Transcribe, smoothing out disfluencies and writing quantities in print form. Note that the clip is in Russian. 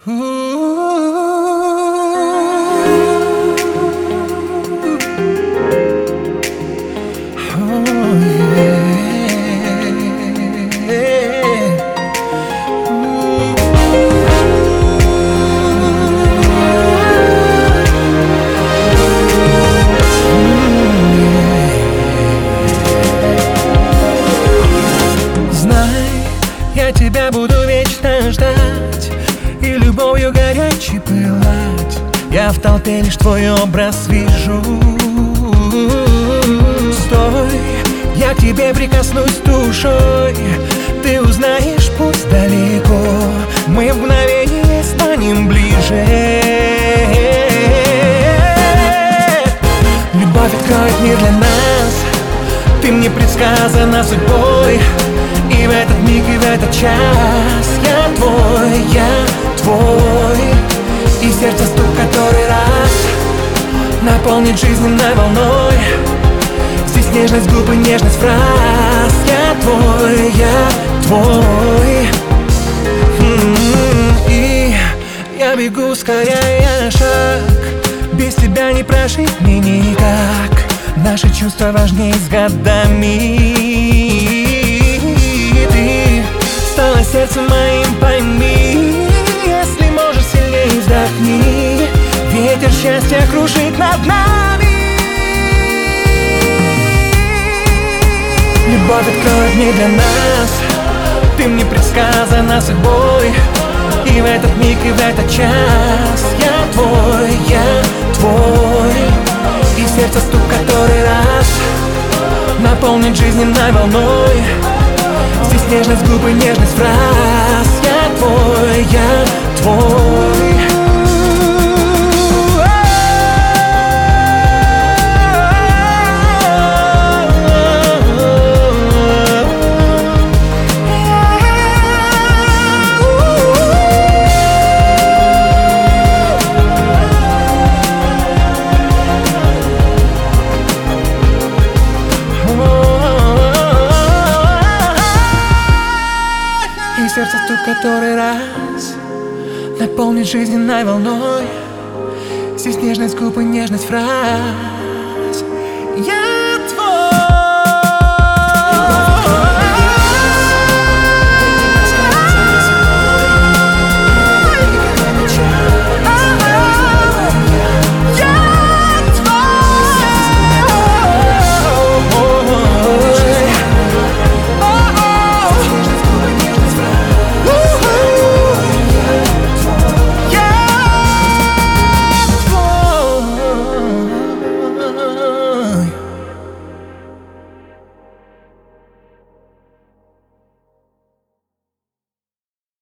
Я тебя буду вечно ждать и любовью горячей пылать. Я в толпе лишь твой образ вижу. Стой, я к тебе прикоснусь душой. Ты узнаешь, пусть далеко, мы в мгновение станем ближе. Любовь откроет мир для нас. Ты мне предсказана судьбой. И в этот миг, и в этот час я твой, и сердце стук который раз наполнит жизненной волной. Здесь нежность губ и нежность фраз. Я твой, и я бегу, ускоряя шаг. Без тебя не прожить мне никак. Наши чувства важнее с годами. Стало сердцем моим, пойми. Если можешь, сильнее вздохни. Ветер счастья кружит над нами. Любовь откроет мир для нас. Ты мне предсказана судьбой. И в этот миг, и в этот час я твой, и сердце стук который раз наполнит жизненной волной. Здесь нежность губ и нежность фраз. Я твой, и сердце стук который раз наполнит жизненной волной. Здесь нежность губ и нежность фраз.